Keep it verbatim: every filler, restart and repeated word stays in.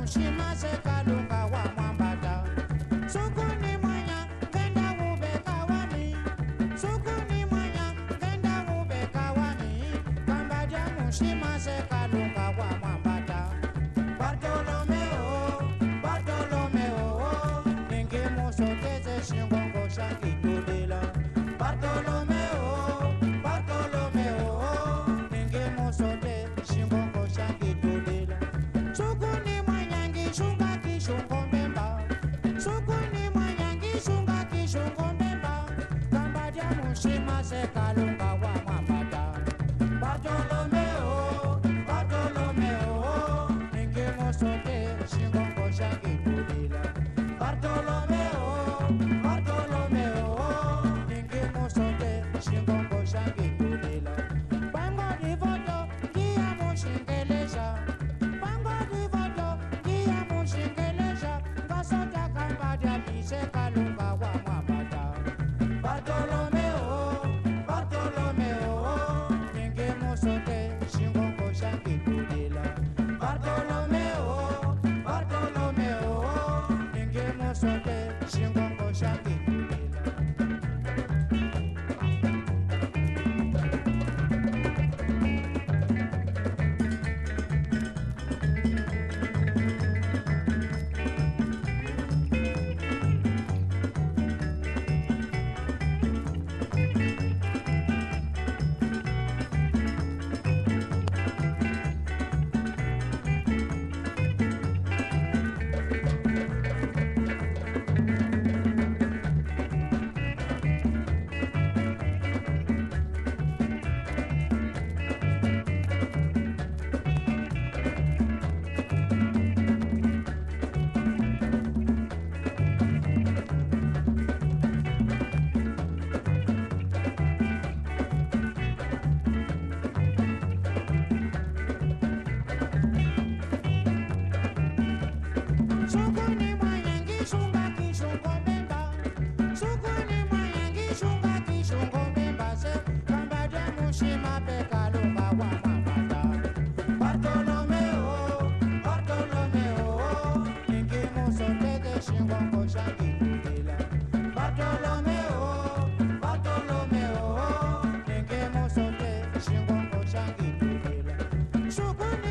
mushima sekalunga wa mwambata. Sukuni mwanya genda ubeka wani. Sukuni mwanya genda ubeka wani. Kambaja mushima sekalunga wa mwambata. Bartolomeo, Bartolomeo, ninge musoteze shingongo shangitulila. Bartolomeo, Bartolomeo, ninge musote shingongo shangitulila. Sukuni mwanyangi shunga kishungo mbemba. Sukuni mwanyangi shunga kishungo mbemba. Kambaja mushima sekalunga wa mwambata. Bartolomeo, Bartolomeo, ninge musote shingongo shangitulila. Bartolomeo, Bartolomeo, ninge musote shingongo shangitulila. Pango divoto kia mushingelesha. Pango divoto kia mushingelesha. Ngasota kambaja mise kalunga wa mwambata. Bartolomeo, Bartolomeo, ninge musote shingongo shangitulila. Bartolomeo, Bartolomeo, ninge musote shingongo shangitulila. Sukuni mwanyangi shunga kishungo mbemba. Sukuni mwanyangi shunga kishungo mbemba se. Kambaja mushima pekalunga wa mwambata. Bartolomeo, Bartolomeo, ninge musoteze shingongo shangitulila. Bartolomeo, Bartolomeo, ninge musote shingongo shangitulila. Sukuni